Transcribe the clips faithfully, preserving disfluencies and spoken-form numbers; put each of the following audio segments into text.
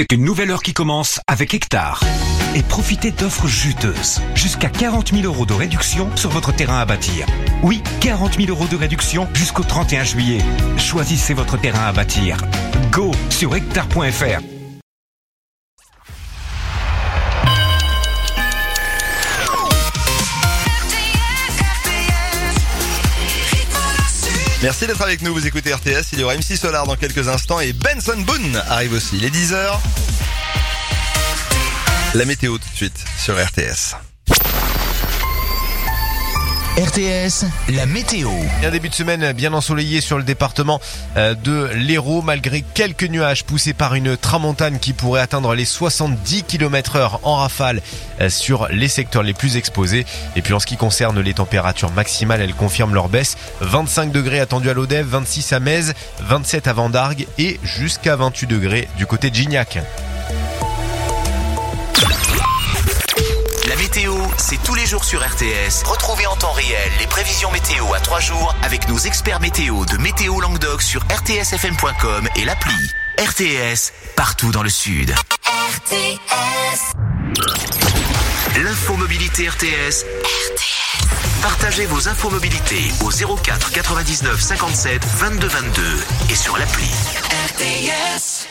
C'est une nouvelle heure qui commence avec Hectare. Et profitez d'offres juteuses. Jusqu'à quarante mille euros de réduction sur votre terrain à bâtir. Oui, quarante mille euros de réduction jusqu'au trente et un juillet. Choisissez votre terrain à bâtir. Go sur hectare point f r. Merci d'être avec nous, vous écoutez R T S, il y aura M C Solar dans quelques instants et Benson Boone arrive aussi. Il est dix heures. La météo tout de suite sur R T S. R T S, la météo. Un début de semaine bien ensoleillé sur le département de l'Hérault, malgré quelques nuages poussés par une tramontane qui pourrait atteindre les soixante-dix kilomètres heure en rafale sur les secteurs les plus exposés. Et puis en ce qui concerne les températures maximales, elles confirment leur baisse. vingt-cinq degrés attendus à Lodève, vingt-six à Metz, vingt-sept à Vendargues et jusqu'à vingt-huit degrés du côté de Gignac. La météo, c'est tous les jours sur R T S. Retrouvez en temps réel les prévisions météo à trois jours avec nos experts météo de Météo Languedoc sur r t s f m point com et l'appli. R T S, partout dans le sud. R T S. L'infomobilité R T S. R T S. Partagez vos infomobilités au zéro quatre quatre-vingt-dix-neuf cinquante-sept vingt-deux vingt-deux et sur l'appli. R T S.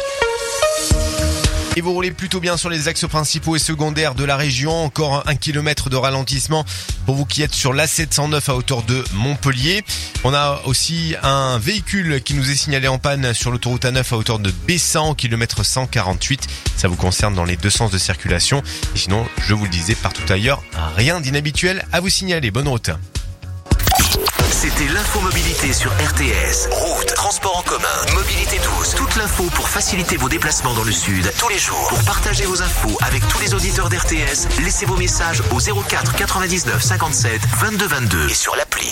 Et vous roulez plutôt bien sur les axes principaux et secondaires de la région. Encore un kilomètre de ralentissement pour vous qui êtes sur l'A sept cent neuf à hauteur de Montpellier. On a aussi un véhicule qui nous est signalé en panne sur l'autoroute A neuf à hauteur de Bessan au kilomètre cent quarante-huit. Ça vous concerne dans les deux sens de circulation. Et sinon, je vous le disais, partout ailleurs, rien d'inhabituel à vous signaler. Bonne route. C'était l'infomobilité sur R T S. Route, transport en commun, mobilité douce. Toute l'info pour faciliter vos déplacements dans le sud. Tous les jours. Pour partager vos infos avec tous les auditeurs d'R T S, laissez vos messages au zéro quatre quatre-vingt-dix-neuf cinquante-sept vingt-deux vingt-deux et sur l'appli.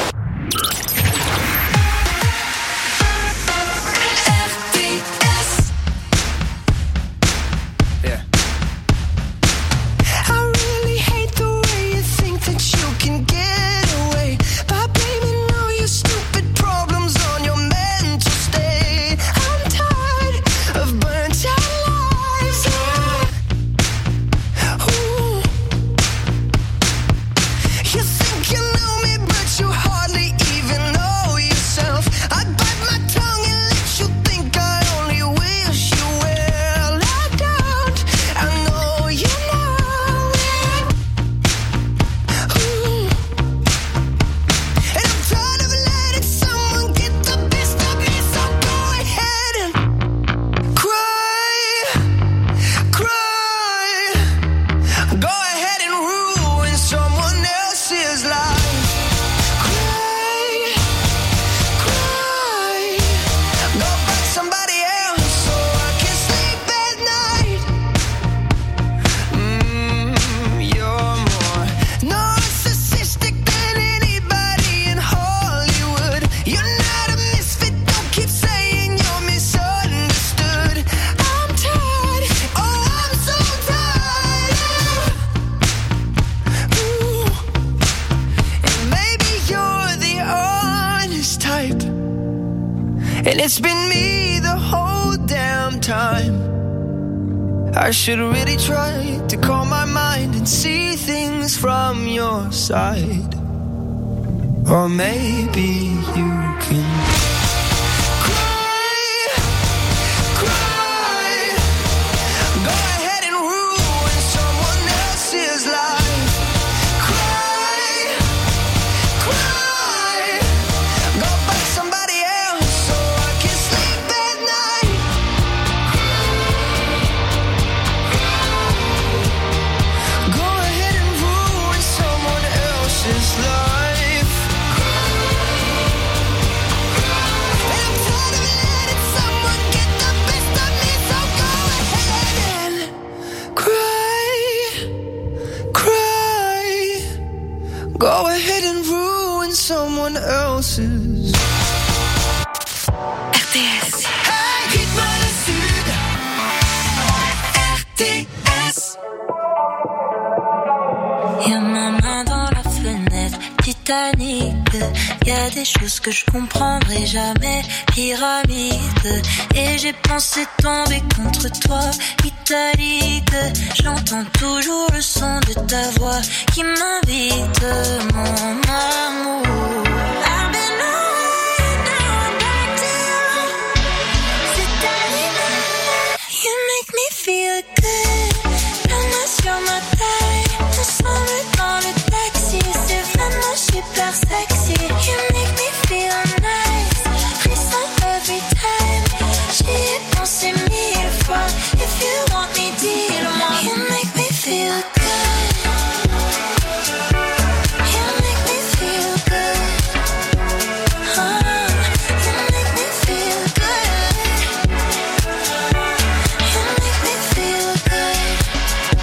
It's been me the whole damn time. I should really try to calm my mind and see things from your side. Or maybe you can go ahead and ruin someone else's. R T S. Hey, rythme le sud. R T S. Y'a ma main dans la fenêtre, petite Titanic. Y a des choses que je comprendrai jamais. Pyramide. Et j'ai pensé tomber contre toi. Italique. J'entends toujours le son de ta voix qui m'invite, mon amour. I've been away, now I'm back to you. C'est terminé. You make me feel good. La main sur ma taille. Ensemble dans le taxi. C'est vraiment super sexy. You make me feel nice. Frisson every time. J'y ai pensé mille fois. If you want me, dis-le-moi. You make me feel good. You make me feel good. Oh, you make me feel good. You make me feel good.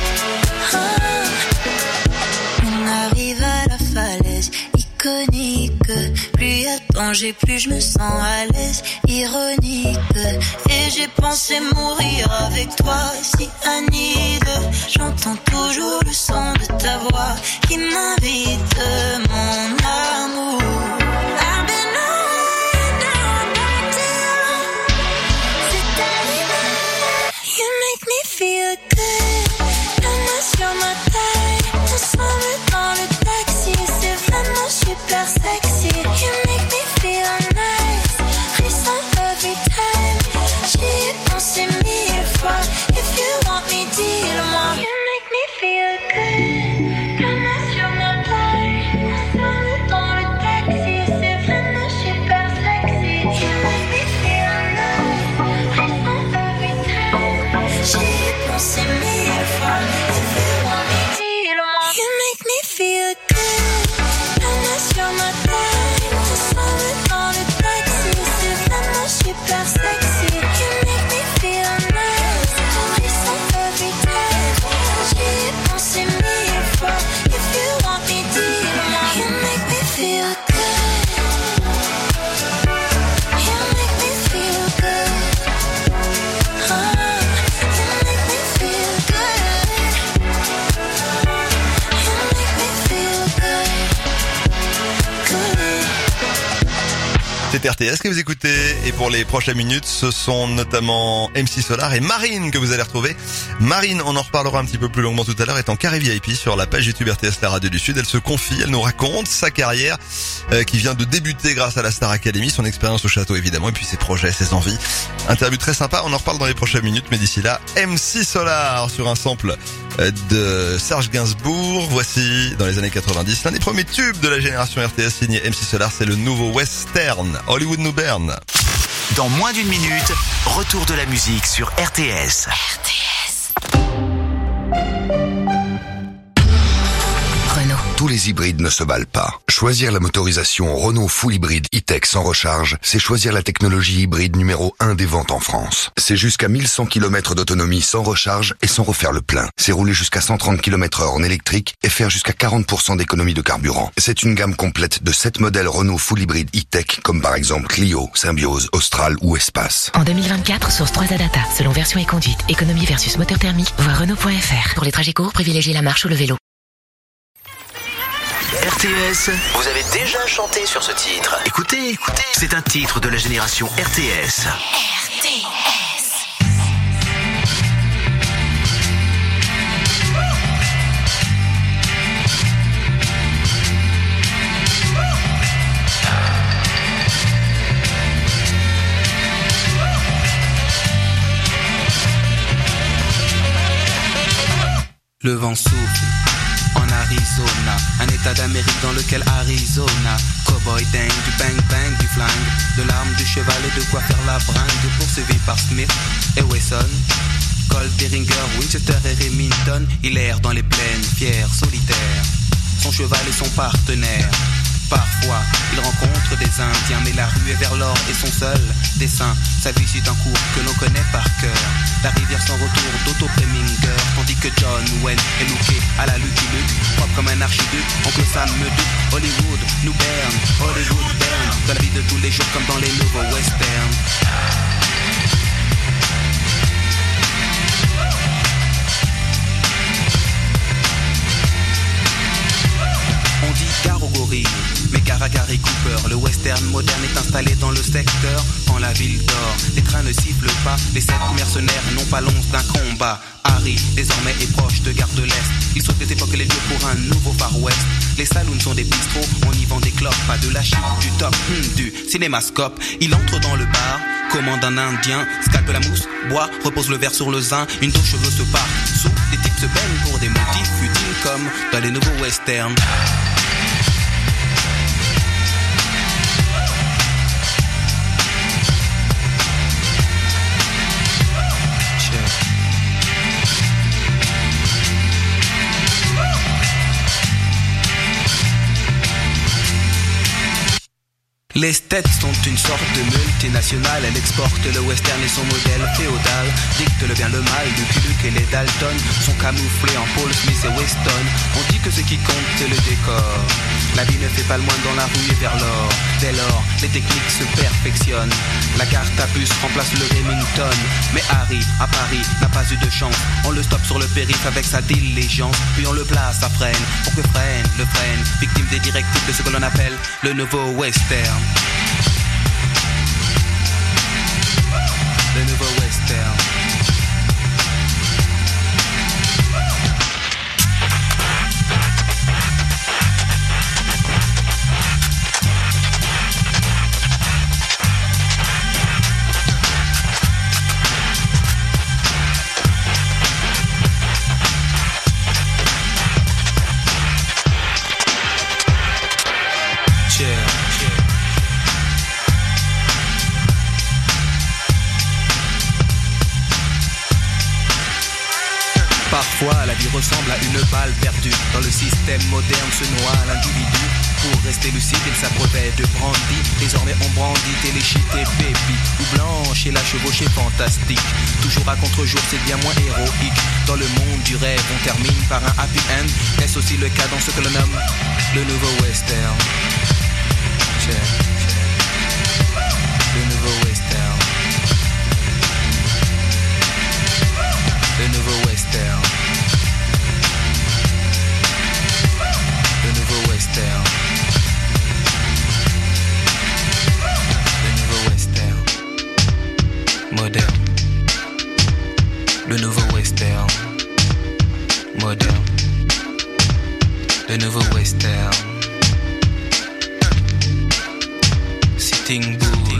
Oh. On arrive à la falaise iconique. Plus y a de danger, plus je me sens à l'aise. Ironique. Et j'ai pensé mourir avec toi, si Anide. J'entends toujours le son de ta voix qui m'invite, mon amour. I've been away, now I'm back to you. C'est terminé. You make me feel good. La main sur ma taille. Ensemble dans le taxi. C'est vraiment super sexy. You make me feel nice. Frisson every time. J'y ai pensé mille fois. If you want me, dis-le-moi. You make me feel good. La main sur ma taille. Ensemble dans le taxi. C'est vraiment super sexy. You make me feel nice. Frisson every time. J'y ai pensé mille fois. If you want me, dis-le-moi. You make me feel good. La main sur ma taille. Ensemble dans le taxi. C'est vraiment super sexy. You make me feel nice. Frisson every time. J'y ai pensé mille fois. If you want me, dis-le-moi. You make me feel good. You make me feel good. Oh, you make me feel good. You make me feel good. Good. C'est R T S que vous écoutez et pour les prochaines minutes, ce sont notamment M C Solar et Marine que vous allez retrouver. Marine, on en reparlera un petit peu plus longuement tout à l'heure, est en carré V I P sur la page YouTube R T S La Radio du Sud. Elle se confie, elle nous raconte sa carrière euh, qui vient de débuter grâce à la Star Academy, son expérience au château évidemment et puis ses projets, ses envies. Interview très sympa, on en reparle dans les prochaines minutes, mais d'ici là, M C Solar sur un sample euh, de Serge Gainsbourg. Voici dans les années quatre-vingt-dix l'un des premiers tubes de la génération R T S signé M C Solar, c'est le nouveau Western, Hollywood New Bern. Dans moins d'une minute, retour de la musique sur R T S. R T S. Renault. Tous les hybrides ne se valent pas. Choisir la motorisation Renault Full Hybride E-Tech sans recharge, c'est choisir la technologie hybride numéro un des ventes en France. C'est jusqu'à mille cent kilomètres d'autonomie sans recharge et sans refaire le plein. C'est rouler jusqu'à cent trente kilomètres heure en électrique et faire jusqu'à quarante pour cent d'économie de carburant. C'est une gamme complète de sept modèles Renault Full Hybride E-Tech, comme par exemple Clio, Symbiose, Austral ou Espace. En deux mille vingt-quatre, source trois A Data, selon version et conduite, économie versus moteur thermique, voir Renault point F R. Pour les trajets courts, privilégiez la marche ou le vélo. R T S, vous avez déjà chanté sur ce titre. Écoutez, écoutez, c'est un titre de la génération R T S. R T S. Le vent souffle en Arizona, un état d'Amérique dans lequel Arizona, cowboy dingue, du bang bang, du flingue, de l'arme, du cheval et de quoi faire la bringue, poursuivi par Smith et Wesson, Colt, Derringer, Winchester et Remington, il erre dans les plaines, fier, solitaire, son cheval est son partenaire. Parfois, il rencontre des Indiens, mais la rue est vers l'or et son seul dessin. Sa vie suit un cours que l'on connaît par cœur. La rivière sans retour d'Otto Preminger, tandis que John Wayne est looké à la Lucky Luke, propre comme un archiduc. Oncle Sam me doute, Hollywood, New Bern, Hollywood Bern, dans la vie de tous les jours comme dans les nouveaux westerns. On dit gare au gorille rire. Mais gare à Gary Cooper, le western moderne est installé dans le secteur. Quand la ville dort, les trains ne sifflent pas. Les sept mercenaires n'ont pas l'once d'un combat. Harry, désormais, est proche de Gare de l'Est. Il saute des époques et les lieux pour un nouveau Far West. Les saloons sont des bistrots, on y vend des clopes. Pas de la chip, du top, hmm, du cinémascope. Il entre dans le bar, commande un indien. Scalpe la mousse, boit, repose le verre sur le zin. Une dos cheveux se part, sous, les types se baignent pour des motifs futiles comme dans les nouveaux westerns. Les States sont une sorte de multinationale. Elle exporte le western et son modèle féodal. Dicte le bien le mal, Lucky Luke et les Dalton sont camouflés en Paul Smith et Weston. On dit que ce qui compte c'est le décor. La vie ne fait pas le moine dans la rue et vers l'or. Dès lors, les techniques se perfectionnent. La carte à puce remplace le Remington. Mais Harry, à Paris, n'a pas eu de chance. On le stoppe sur le périph' avec sa diligence. Puis on le place à freine, pour que freine le freine. Victime des directives de ce que l'on appelle le nouveau western. Le nouveau western. Parfois, la vie ressemble à une balle perdue. Dans le système moderne se noie l'individu. Pour rester lucide, il s'abreuvait de brandy. Désormais, on brandit téléchité baby. Ou blanche et la chevauchée fantastique. Toujours à contre-jour, c'est bien moins héroïque. Dans le monde du rêve, on termine par un happy end. Est-ce aussi le cas dans ce que l'on nomme le nouveau western? Check, check. Le nouveau western. Le nouveau western. Le nouveau western. Le nouveau western. Moderne. Le nouveau western. Moderne. Le nouveau western. Sitting Bull.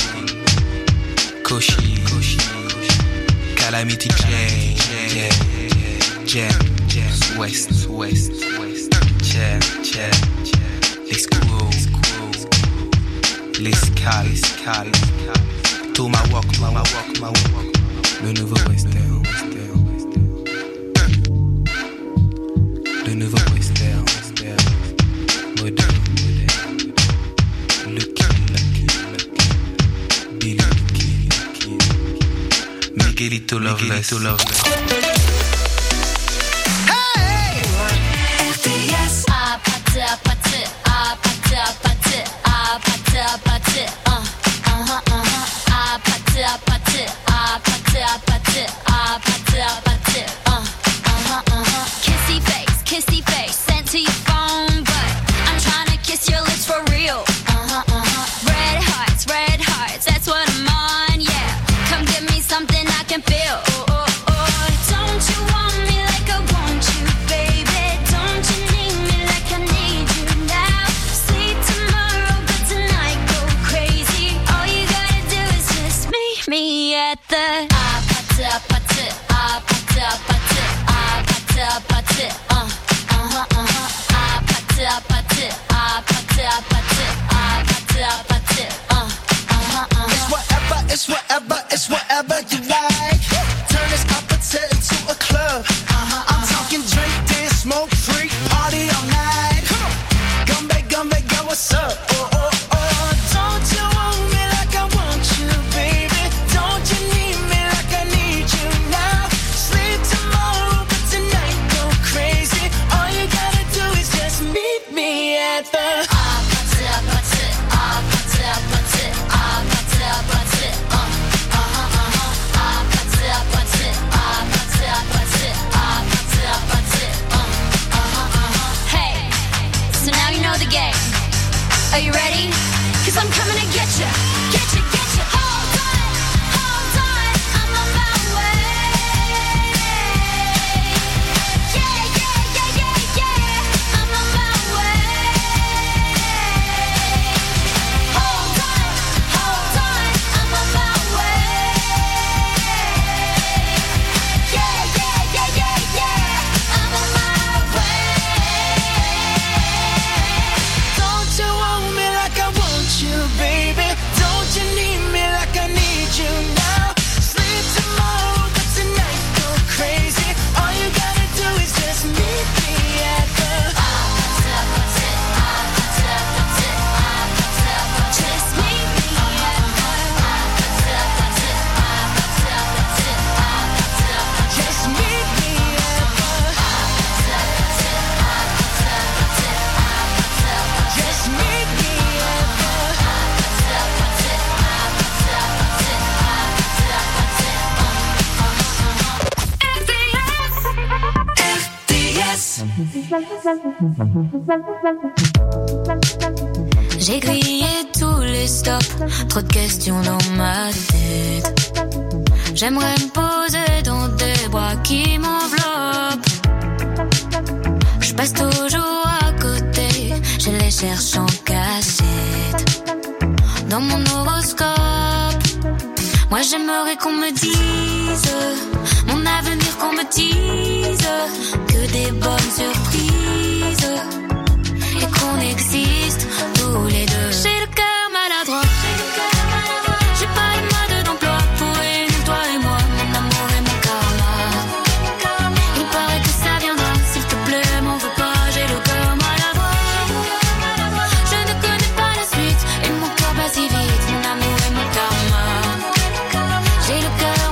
Koshi. Calamity Jane. Jam, jam, west, west, west, jam, jam, jam, les squows, les scal, scal, tomahawk, tomahawk, tomahawk, le nouveau western, le nouveau western, moderne, Lucky, Lucky, Lucky, Billy, Lucky, Miguelito Loveless, Loveless. Kissy face, kissy face, sent to your phone, but I'm trying to kiss your lips for real. Uh-huh, uh-huh. Red hearts, red hearts, that's what I'm on, yeah. Come give me something I can feel. Oh, oh, oh. Don't you want me like I want you, baby? Don't you need me like I need you now? Sleep tomorrow, but tonight go crazy. All you gotta do is just meet me at the ah, pata, pata, ah, pata, pata, ah, pata, pata, uh, uh-huh, uh-huh, ah, pata, pata, ah, pata, pata, ah, pata, pata, uh, uh-huh, uh-huh. It's whatever, it's whatever, it's whatever you like. Turn this appetite into a club. Uh-huh, I'm uh-huh. talking drink, dance, smoke, freak, party all night. Come on, Gumbe, Gumbe, girl, what's up? Oh, oh, oh, don't you want me like I want you, baby? Don't you need me like I need you now? Sleep tomorrow, but tonight go crazy. All you gotta do is just meet me at the ah, pata, pata, ah, pata, pata, ah, pata, pata, uh, uh-huh, uh-huh, ah, pata, pata, ah, pata, pata, ah, pata, pata, uh, uh-huh, uh-huh. Hey, so now you know the game. Are you ready? Cause I'm coming to get you, get you, get you. Hold on, hold on, I'm on my way. Yeah, yeah, yeah, yeah, yeah, I'm on my way. Hold on, hold on, I'm on my way. Yeah, yeah, yeah, yeah, yeah, I'm on my way. Don't you want me like I want you, baby? Don't you need me like I need you now? Sleep tomorrow, but tonight go crazy. All you gotta do is just meet me at the Just meet me at Just meet me at the Just meet me at J'ai grillé tous les stops, trop de questions dans ma tête. J'aimerais me poser dans des bras qui m'enveloppent. Je passe toujours à côté, je les cherche en cachette. Dans mon horoscope, moi j'aimerais qu'on me dise mon avenir, qu'on me dise que des bonnes surprises et qu'on existe tous les deux. J'ai le cœur maladroit, j'ai pas le mode d'emploi pour réunir toi et moi, mon amour et mon karma. Il paraît que ça viendra, s'il te plaît, m'en veux pas, j'ai le cœur maladroit. Je ne connais pas la suite et mon cœur bat si vite, mon amour et mon karma. J'ai le cœur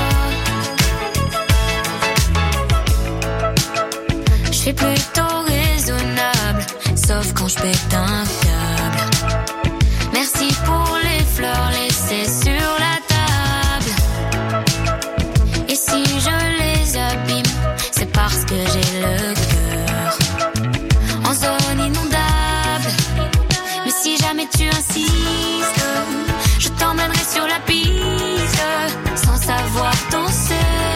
maladroit. Je suis plutôt raisonnable, sauf quand je pète un câble. Merci pour les fleurs laissées sur la table. Et si je les abîme, c'est parce que j'ai le cœur en zone inondable. Mais si jamais tu insistes, je t'emmènerai sur la piste sans savoir danser.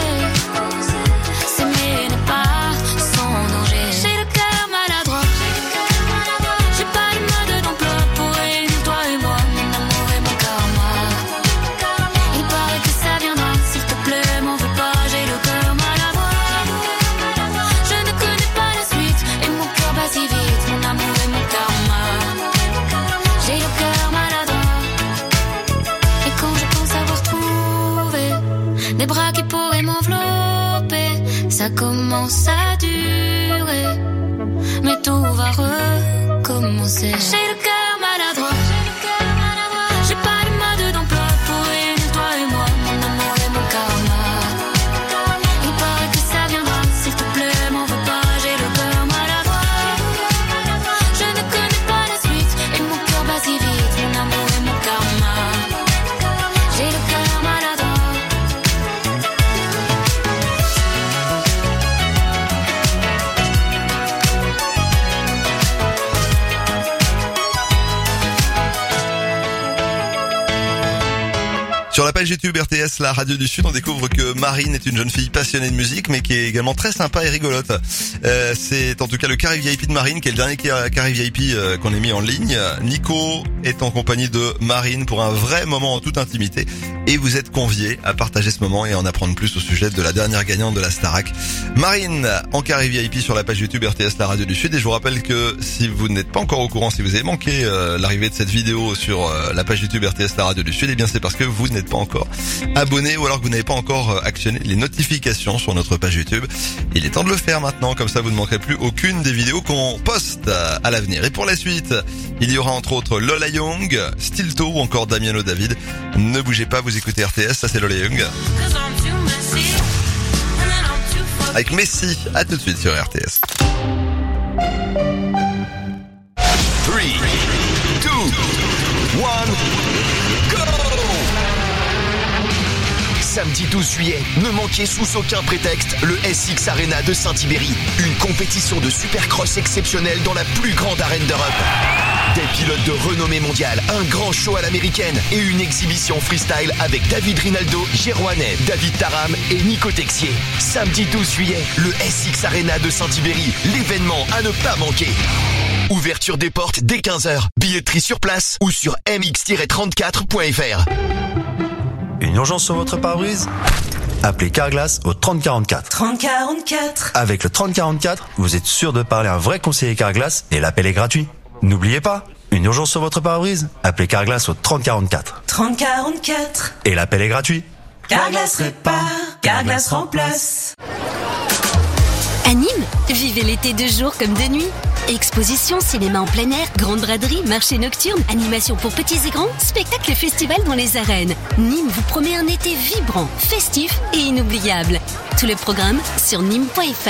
S'aimer n'est pas sans danger. J'ai le cœur maladroit, j'ai pas le mode d'emploi pour réunir toi et moi, mon amour et mon karma. Il paraît que ça viendra, s'il te plaît, m'en veux pas, j'ai le cœur maladroit. Je ne connais pas la suite et mon cœur bat si vite, mon amour et mon karma. J'ai le cœur maladroit. Et quand je pense avoir trouvé des bras qui pourraient m'envelopper, ça commence à durer, mais tout va recommencer. J'ai le cœur maladroit, j'ai pas le mode d'emploi pour réunir toi et moi, mon amour et mon karma. Il paraît que ça viendra, s'il te plaît, m'en veux pas, j'ai le cœur maladroit. Je ne connais pas la suite et mon cœur bat si vite, mon amour et mon karma. J'ai le cœur maladroit. Sur la page YouTube R T S, la radio du Sud, on découvre que Marine est une jeune fille passionnée de musique, mais qui est également très sympa et rigolote. Euh, c'est en tout cas le carré V I P de Marine, qui est le dernier carré V I P euh, qu'on ait mis en ligne. Nico est en compagnie de Marine pour un vrai moment en toute intimité. Et vous êtes conviés à partager ce moment et en apprendre plus au sujet de la dernière gagnante de la Starac. Marine, en carré V I P sur la page YouTube R T S, la radio du Sud. Et je vous rappelle que si vous n'êtes pas encore au courant, si vous avez manqué euh, l'arrivée de cette vidéo sur euh, la page YouTube R T S, la radio du Sud, eh bien c'est parce que vous n'êtes pas encore abonné ou alors que vous n'avez pas encore actionné les notifications sur notre page YouTube. Il est temps de le faire maintenant, comme ça vous ne manquerez plus aucune des vidéos qu'on poste à l'avenir. Et pour la suite, il y aura entre autres Lola Young, Stilto ou encore Damiano David. Ne bougez pas, vous écoutez R T S, ça c'est Lola Young. Avec Messi, à tout de suite sur R T S. trois, deux, un, go! Samedi douze juillet, ne manquez sous aucun prétexte le S X Arena de Saint-Ibéry. Une compétition de supercross exceptionnelle dans la plus grande arène d'Europe. Des pilote de renommée mondiale, un grand show à l'américaine et une exhibition freestyle avec David Rinaldo, Jerouanet, David Taram et Nico Texier. Samedi douze juillet, le S X Arena de Saint-Ibéry, l'événement à ne pas manquer. Ouverture des portes dès quinze heures. Billetterie sur place ou sur m x tiret trente-quatre point f r. Une urgence sur votre pare-brise ? Appelez Carglass au trente quarante-quatre. trente quarante-quatre. Avec le trente quarante-quatre, vous êtes sûr de parler à un vrai conseiller Carglass et l'appel est gratuit. N'oubliez pas, une urgence sur votre pare-brise ? Appelez Carglass au trente quarante-quatre. trente quarante-quatre. Et l'appel est gratuit. Carglass répare, Carglass remplace. À Nîmes, vivez l'été de jour comme de nuit. Exposition, cinéma en plein air, grande braderie, marché nocturne, animation pour petits et grands, spectacle et festival dans les arènes. Nîmes vous promet un été vibrant, festif et inoubliable. Tout le programme sur nîmes point f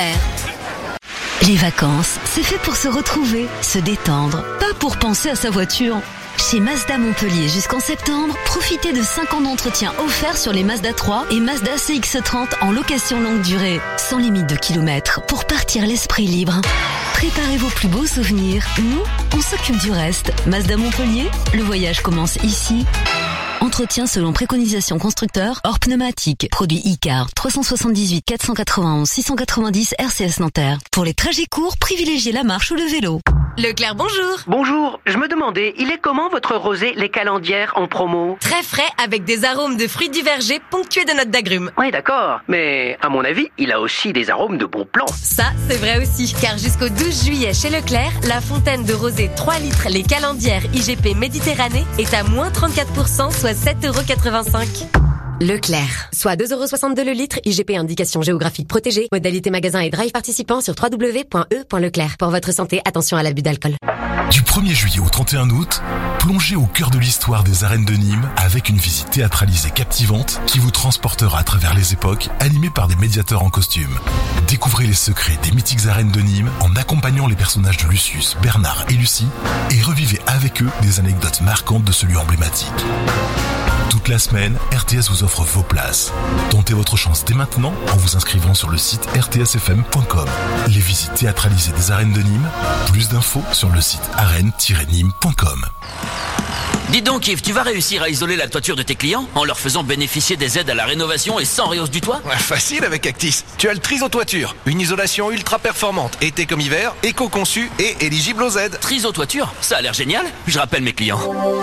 r. Les vacances, c'est fait pour se retrouver, se détendre, pas pour penser à sa voiture. Chez Mazda Montpellier jusqu'en septembre, profitez de cinq ans d'entretien offerts sur les Mazda trois et Mazda C X trente en location longue durée, sans limite de kilomètres, pour partir l'esprit libre. Préparez vos plus beaux souvenirs. Nous, on s'occupe du reste. Mazda Montpellier, le voyage commence ici. Entretien selon préconisation constructeur, hors pneumatique. Produit I-Car, trois cent soixante-dix-huit quatre cent quatre-vingt-onze six cent quatre-vingt-dix R C S Nanterre. Pour les trajets courts, privilégiez la marche ou le vélo. Leclerc, bonjour. Bonjour, je me demandais, il est comment votre rosé Les Calendières en promo? Très frais, avec des arômes de fruits du verger ponctués de notes d'agrumes. Ouais, d'accord, mais à mon avis, il a aussi des arômes de bon plan. Ça, c'est vrai aussi, car jusqu'au douze juillet chez Leclerc, la fontaine de rosé trois litres Les Calendières I G P Méditerranée est à moins trente-quatre pour cent, soit sept euros quatre-vingt-cinq. Leclerc, soit deux euros soixante-deux le litre, I G P indication géographique protégée, modalité magasin et drive participant sur w w w point e point leclerc. Pour votre santé, attention à l'abus d'alcool. Du premier juillet au trente et un août, plongez au cœur de l'histoire des arènes de Nîmes avec une visite théâtralisée captivante qui vous transportera à travers les époques, animée par des médiateurs en costume. Découvrez les secrets des mythiques arènes de Nîmes en accompagnant les personnages de Lucius, Bernard et Lucie et revivez avec eux des anecdotes marquantes de ce lieu emblématique. Toute la semaine, R T S vous offre vos places. Tentez votre chance dès maintenant en vous inscrivant sur le site r t s f m point com. Les visites théâtralisées des arènes de Nîmes, plus d'infos sur le site arène tiret nîmes point com. Dis donc Yves, tu vas réussir à isoler la toiture de tes clients en leur faisant bénéficier des aides à la rénovation et sans réhausse du toit? Ouais, facile avec Actis. Tu as le Triso Toiture, une isolation ultra performante, été comme hiver, éco-conçue et éligible aux aides. Triso Toiture, ça a l'air génial. Je rappelle mes clients.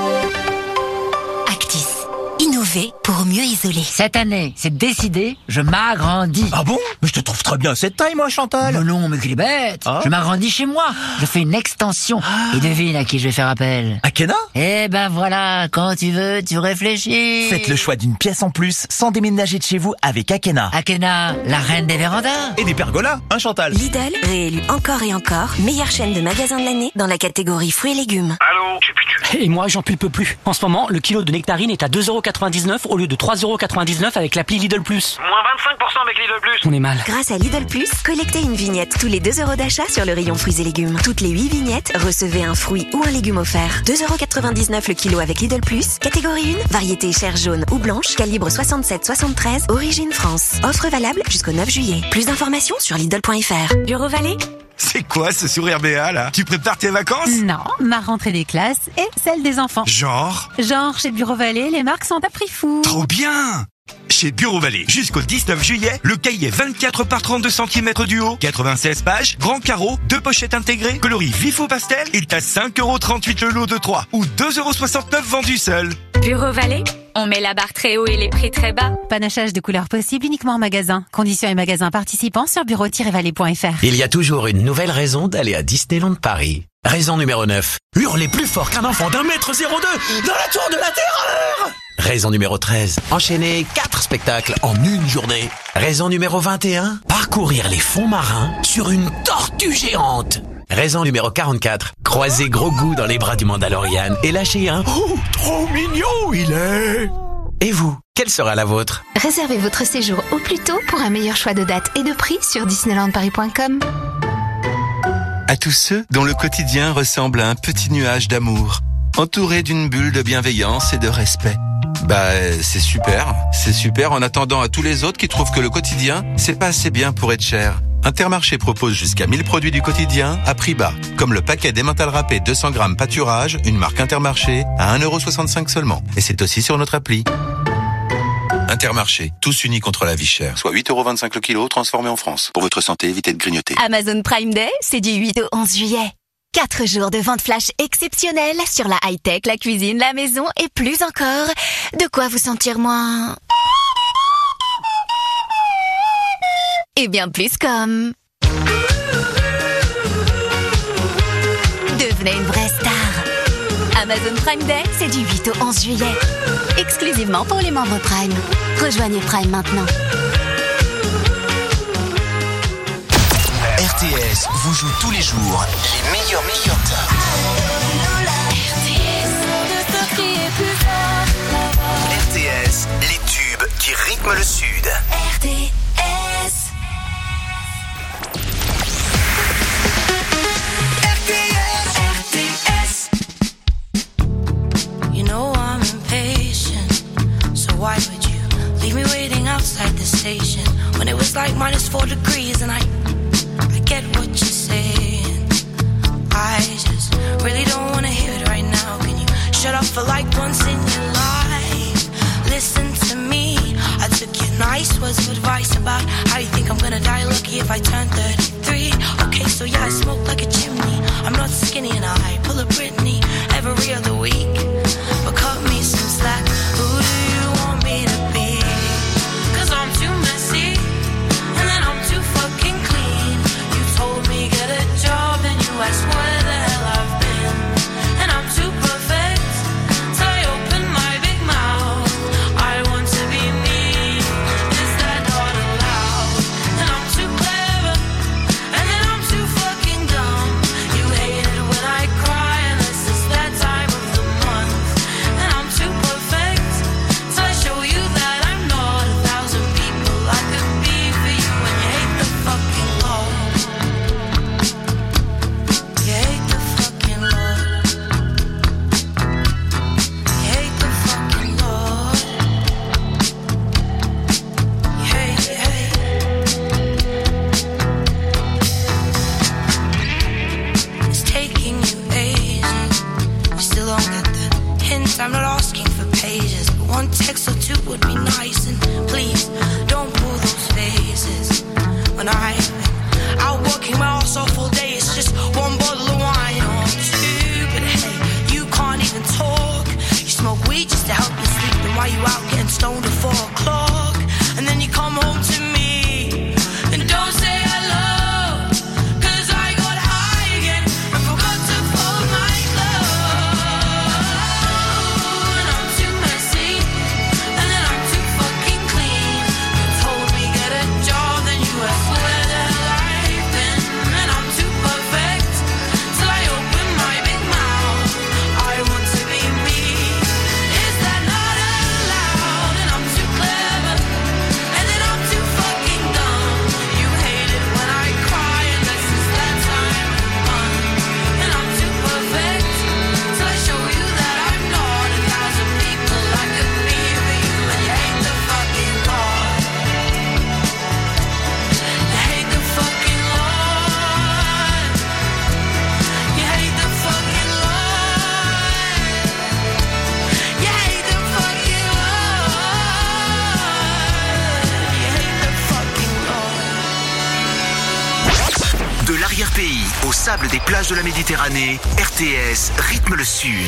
Actis. Innover pour mieux isoler. Cette année, c'est décidé, je m'agrandis. Ah bon? Mais je te trouve très bien cette taille, moi, Chantal. Non, non, mais qu'il est bête. Ah. Je m'agrandis chez moi. Je fais une extension. Ah. Et devine à qui je vais faire appel. Akena? Eh ben voilà, quand tu veux, tu réfléchis. Faites le choix d'une pièce en plus, sans déménager de chez vous avec Akena. Akena, la reine des vérandas. Et des pergolas, hein, Chantal? Lidl, réélu encore et encore, meilleure chaîne de magasins de l'année dans la catégorie fruits et légumes. Allô? Et moi, j'en pulpe plus. En ce moment, le kilo de nectarine est à deux euros quatre-vingt-dix-neuf au lieu de trois euros quatre-vingt-dix-neuf avec l'appli Lidl Plus. Moins vingt-cinq pour cent avec Lidl Plus. On est mal. Grâce à Lidl Plus, collectez une vignette tous les deux euros d'achat sur le rayon fruits et légumes. Toutes les huit vignettes, recevez un fruit ou un légume offert. deux euros quatre-vingt-dix-neuf le kilo avec Lidl Plus. Catégorie un, variété chair jaune ou blanche, calibre soixante-sept soixante-treize, origine France. Offre valable jusqu'au neuf juillet. Plus d'informations sur Lidl point f r. Bureau Vallée. C'est quoi ce sourire béat là? Tu prépares tes vacances? Non, ma rentrée des classes et celle des enfants. Genre? Genre, chez Bureau Vallée, les marques sont à prix fou. Trop bien! Chez Bureau Vallée, jusqu'au dix-neuf juillet, le cahier vingt-quatre par trente-deux centimètres du haut, quatre-vingt-seize pages, grand carreau, deux pochettes intégrées, coloris vif au pastel, est à cinq euros trente-huit le lot de trois ou deux euros soixante-neuf vendu seul. Bureau Vallée, on met la barre très haut et les prix très bas. Panachage de couleurs possibles uniquement en magasin. Conditions et magasins participants sur bureau tiret vallée point f r. Il y a toujours une nouvelle raison d'aller à Disneyland Paris. Raison numéro neuf. Hurler plus fort qu'un enfant d'un mètre zéro deux dans la tour de la terreur. Raison numéro treize. Enchaîner quatre spectacles en une journée. Raison numéro vingt et un. Parcourir les fonds marins sur une tortue géante. Raison numéro quarante-quatre. Croiser Grogu dans les bras du Mandalorian et lâcher un « Oh, trop mignon il est !» Et vous, quelle sera la vôtre? Réservez votre séjour au plus tôt pour un meilleur choix de dates et de prix sur disneyland paris point com. À tous ceux dont le quotidien ressemble à un petit nuage d'amour, entouré d'une bulle de bienveillance et de respect. Bah, c'est super, c'est super en attendant à tous les autres qui trouvent que le quotidien, c'est pas assez bien pour être cher. Intermarché propose jusqu'à mille produits du quotidien à prix bas, comme le paquet d'emmental râpé deux cents grammes pâturage, une marque Intermarché, à un euro soixante-cinq seulement. Et c'est aussi sur notre appli. Intermarché, tous unis contre la vie chère. Soit huit euros vingt-cinq le kilo, transformé en France. Pour votre santé, évitez de grignoter. Amazon Prime Day, c'est du huit au onze juillet. Quatre jours de vente flash exceptionnelle sur la high-tech, la cuisine, la maison et plus encore. De quoi vous sentir moins... et bien plus comme... devenez une vraie star. Amazon Prime Day, c'est du huit au onze juillet. Exclusivement pour les membres Prime. Rejoignez Prime maintenant. R T S vous joue tous les jours les meilleurs meilleurs tops. R T S, les tubes qui rythment le Sud. R T S. R T S. R T S. You know I'm impatient, so why would you leave me waiting outside the station when it was like minus four degrees and I I get what you're saying. I just really don't wanna hear it right now. Can you shut up for like once in your life? Listen to me. I took your nice words of advice about how you think I'm gonna die lucky if I turn thirty-three. Okay, so yeah, I smoke like a chimney. I'm not skinny and I pull a Britney every other week. But cut me some slack. Who do you want me to be? Cause I'm too messy and then I'm too fucking clean. You told me get a job and you asked where the hell I've been. And I'm too perfect till I open my big mouth. I want to be me. Is that not allowed? And I'm too clever and then I'm too fucking dumb. You hate it when I cry unless it's that time of the month. And I'm too perfect till I show you that I'm not a thousand people I could be for you. And you hate the fucking law. You hate the fucking law. You hate the fucking law. You hate, you hate. It's taking you ages. You still don't get the hint. I'm not asking for pages, but one text or two would be nice. And please don't pull those faces. When I've been out working my ass off all day, it's just one bottle of wine or two. But hey, you can't even talk. You smoke weed just to help you sleep. And while you out getting stoned at four o'clock, and then you come home to me and don't say hello. Cause I got high again and forgot to fold my clothes. And I'm too messy and then I'm too fucking clean. You told me get a job, then you asked where the hell I've been. And I'm too perfect till I open my big mouth. I want to be me. Is that not allowed? And I'm too clever and then I'm too fucking dumb. You hate it when I cry unless it's that time of the month. And I'm too perfect till I show you that I'm not a thousand people I could be for you. And you hate the fucking law. You hate the fucking law. You hate the fucking law. You hate the fucking law. You hate the fucking law. De l'arrière-pays au sable des plages de la Méditerranée, R T S rythme le Sud.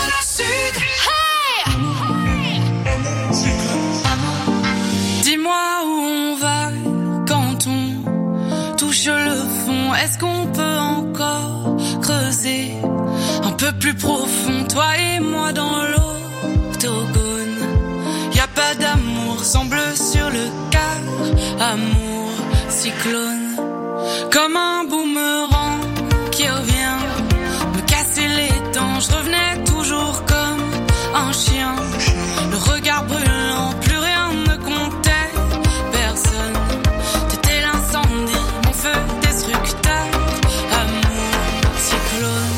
Dis-moi où on va quand on touche le fond. Est-ce qu'on peut encore creuser un peu plus profond, toi et moi dans l'octogone? Y a pas d'amour, semble sur le quart. Amour, cyclone, comme un boomerang qui revient me casser les dents. Je revenais toujours comme un chien, le regard brûlant, plus rien ne comptait, personne. T'étais l'incendie, mon feu destructeur. Amour, cyclone.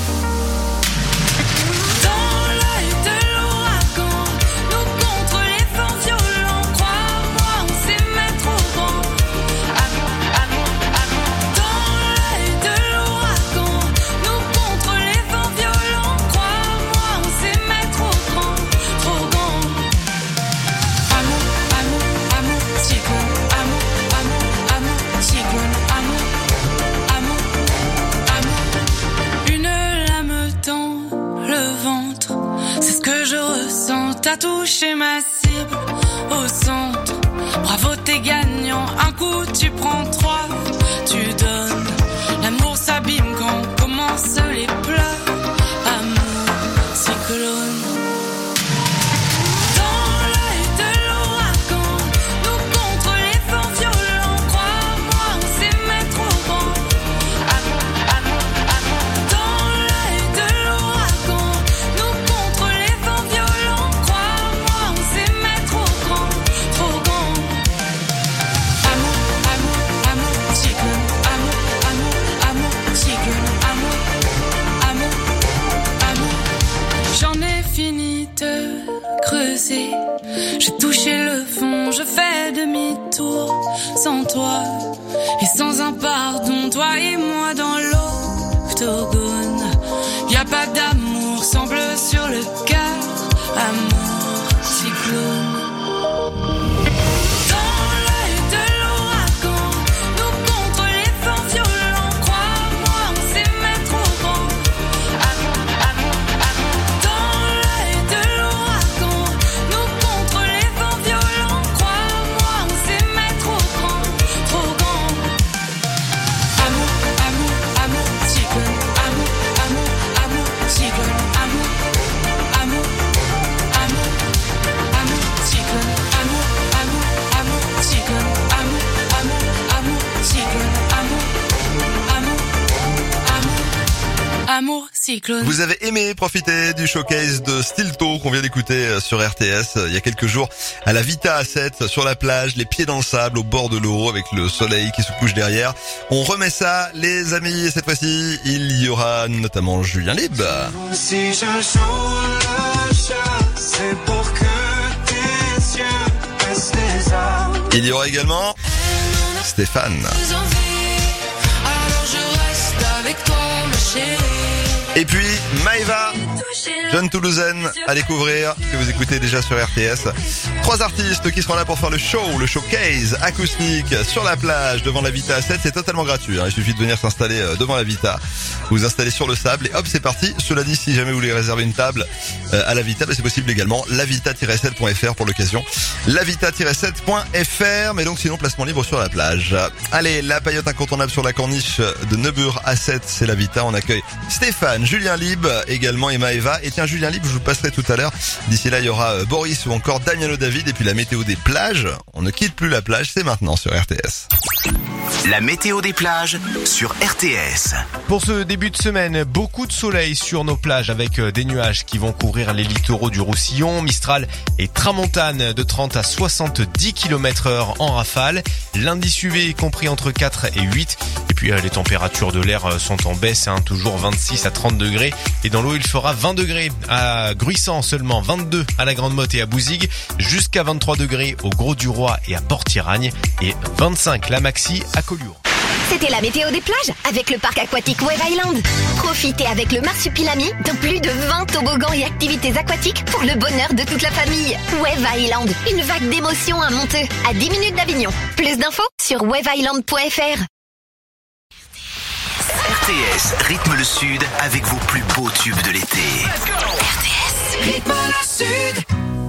Dans l'œil de l'ouragan, nous contre les vents violents. Crois-moi, on s'aimait trop grand. Amour, amour, amour, ventre. C'est ce que je ressens, t'as touché ma cible au centre. Bravo, t'es gagnant, un coup tu prends trois, tu donnes. L'amour s'abîme quand commencent les pleurs. Amour, cyclone. J'ai touché le fond, je fais demi-tour sans toi et sans un pardon, toi et moi dans l'octogone. Y a pas d'amour, sans bleu sur le cœur, amour, cyclone. Amour, cyclone. Vous avez aimé profiter du showcase de Stilto qu'on vient d'écouter sur R T S il y a quelques jours à la Vita A sept sur la plage, les pieds dans le sable au bord de l'eau avec le soleil qui se couche derrière. On remet ça les amis et cette fois-ci il y aura notamment Julien Lib. Si je joue le jeu, c'est pour que tes yeux baissent les armes. Il y aura également Stéphane. Alors je reste avec toi ma chérie. Et puis Maëva, jeune Toulousaine à découvrir, que vous écoutez déjà sur R T S. Trois artistes qui seront là pour faire le show, le showcase acoustique sur la plage devant la Vita A sept. C'est totalement gratuit, hein. Il suffit de venir s'installer devant la Vita, vous installer sur le sable et hop c'est parti. Cela dit, si jamais vous voulez réserver une table à la Vita, bah, c'est possible également, lavita tiret sept point f r pour l'occasion. lavita tiret sept point f r, mais donc sinon placement libre sur la plage. Allez, la paillote incontournable sur la corniche de Neubur A sept, c'est la Vita. On accueille Stéphane, Julien Lib également et Maëva. Et tiens, Julien Lib, je vous le passerai tout à l'heure. D'ici là, il y aura Boris ou encore Damiano David. Et puis la météo des plages. On ne quitte plus la plage, c'est maintenant sur R T S. La météo des plages sur R T S. Pour ce début de semaine, beaucoup de soleil sur nos plages avec des nuages qui vont couvrir les littoraux du Roussillon, Mistral et Tramontane de trente à soixante-dix kilomètres heure en rafale. L'indice U V est compris entre quatre et huit. Et puis les températures de l'air sont en baisse, hein, toujours vingt-six à trente degrés. Et dans l'eau, il fera vingt degrés à Gruissant seulement, vingt-deux à la Grande Motte et à Bouzigues, jusqu'à vingt-trois degrés au Gros du Roi et à Port-Tiragne et vingt-cinq la maxi à Collioure. C'était la météo des plages avec le parc aquatique Wave Island. Profitez avec le Marsupilami de plus de vingt toboggans et activités aquatiques pour le bonheur de toute la famille. Wave Island, une vague d'émotions à Monteux, à dix minutes d'Avignon. Plus d'infos sur wave island point f r. R T S rythme le Sud avec vos plus beaux tubes de l'été. R T S rythme le Sud.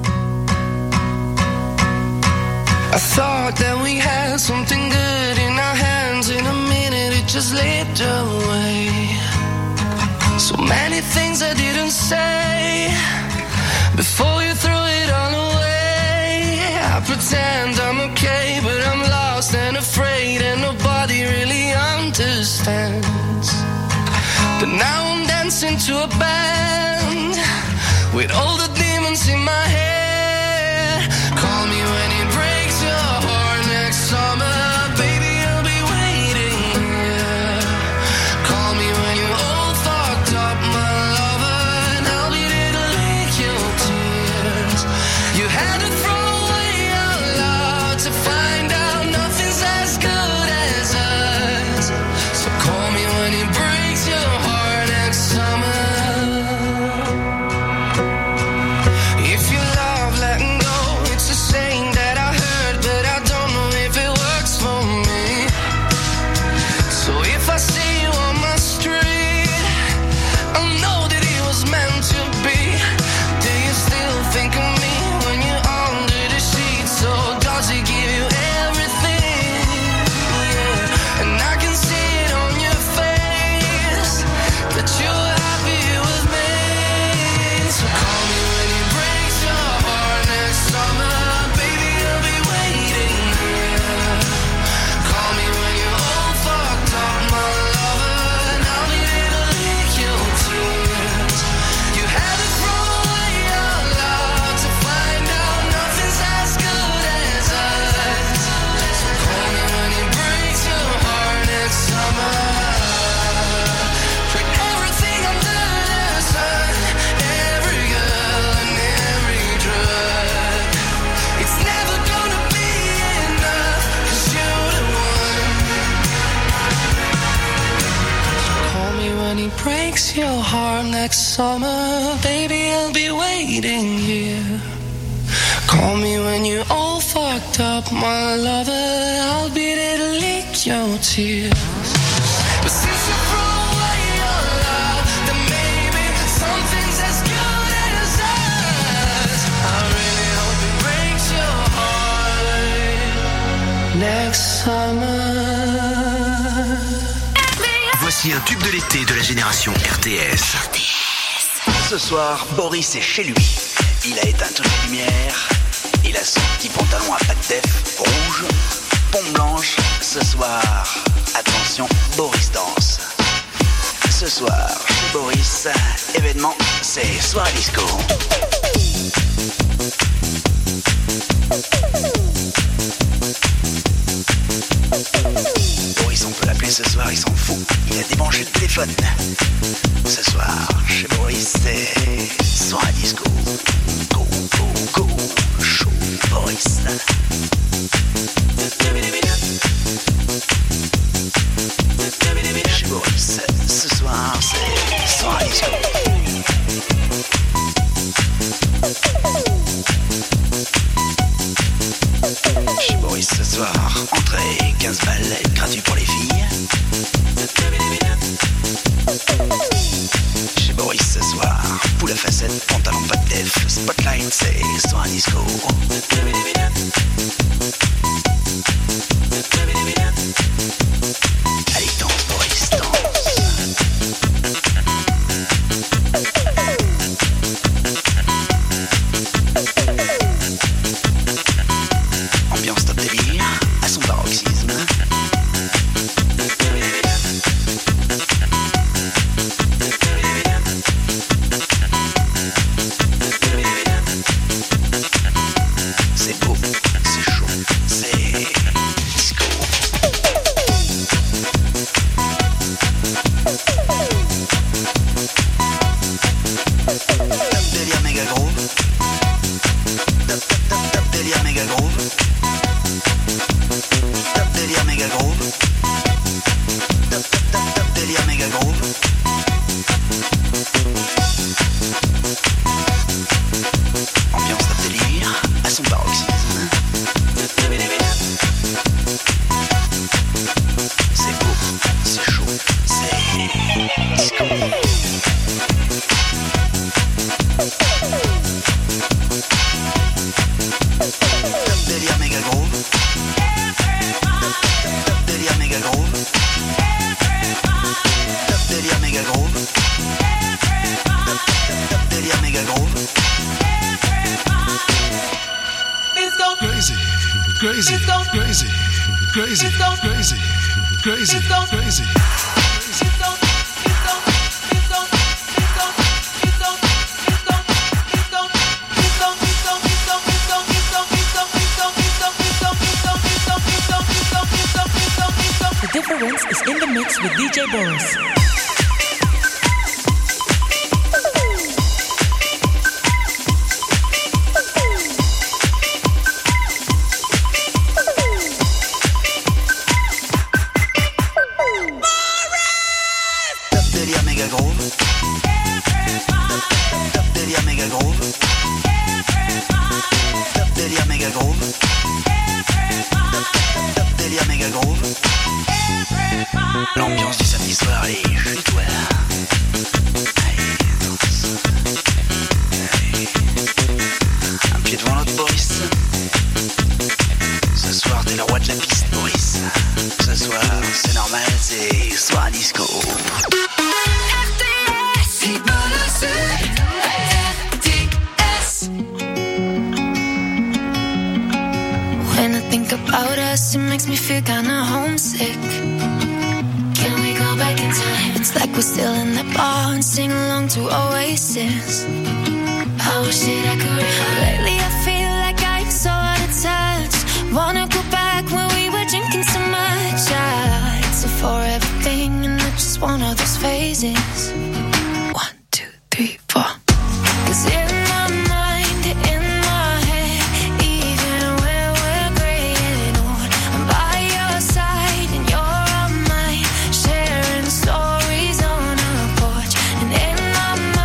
I thought that we had something good in our hands. In a minute it just slipped away. So many things I didn't say before you threw it all away. I pretend I'm okay, but I'm lost and afraid, and nobody really understands. But now I'm dancing to a band with all the demons in my head. Call me when it breaks your heart next summer, baby, I'll be waiting here. Call me when you're all fucked up, my lover, and I'll be there to lick your tears. You had to throw away our love to find out nothing's as good as us. So call me when it breaks your heart next summer. next summer, baby, I'll be waiting here. Call me when you're all fucked up, my lover. I'll be there to lick your tears. But since you threw away your love, then maybe something's as good as us. I really hope it breaks your heart next summer. Voici un tube de l'été de la génération R T S. R T S. Ce soir, Boris est chez lui. Il a éteint toutes les lumières. Il a son petit pantalon à pattes def rouge, pompe blanche. Ce soir, attention, Boris danse. Ce soir, chez Boris, événement, c'est soirée disco. Boris, on peut l'appeler ce soir, il s'en fout. Il a débranché le téléphone. Ce soir, chez Boris, c'est soirée disco. Go, go, go, chaud, Boris. Chez Boris, ce soir, c'est soirée disco. Chez Boris ce soir, entrée quinze balles, gratuit pour les filles. Chez Boris ce soir, poule à facettes, pantalon pas de def, spotlight, c'est soir disco. Allez, danse Boris, danse. Ambiance top délire, à son paroxysme. C'est beau, c'est chaud, c'est disco. Top délire méga groove. Top, top, top, top délire méga groove. Top délire méga groove. Top, top, top, top délire méga groove. Ambiance top délire, à son paroxysme. C'est beau, c'est chaud, c'est disco. Top délire méga groove. Top, top, top délire méga groove. Top délire méga groove. Top, top, top délire méga groove. Crazy, crazy, crazy, crazy, crazy, crazy, crazy. The difference is in the mix with D J Boris. Top délire méga groove. Top, top, top délire méga groove. Top délire méga groove. Top, top, top délire méga groove. L'ambiance du samedi soir, allez, je toi. Allez, danse. Allez. Un pied devant l'autre, Boris. Ce soir, t'es le roi de la piste, Boris. Ce soir, c'est normal, c'est soir disco. R T S, keep on us, R T S. When I think about us, it makes me feel kinda homesick. Can we go back in time? It's like we're still in that bar and sing along to Oasis. I wish that I could. Lately I feel like I'm so out of touch. Wanna go back when we were drinking so much. I, it's a forever thing and I just one of those phases. One, two, three, four. 'Cause in my mind, in my head, even when we're gray and old, I'm by your side and you're on mine, sharing stories on a porch. And in my mind,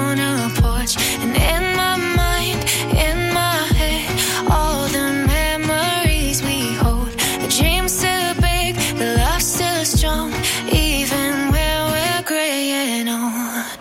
on a porch. And in my mind, in my head, all the memories we hold. The dreams still big, the love still strong, even when we're graying old.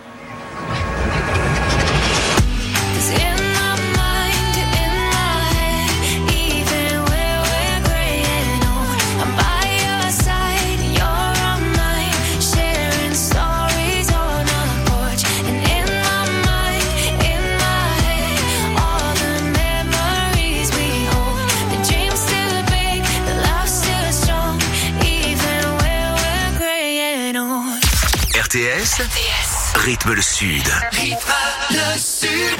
R T S, R T S, rythme le sud. Rythme le sud.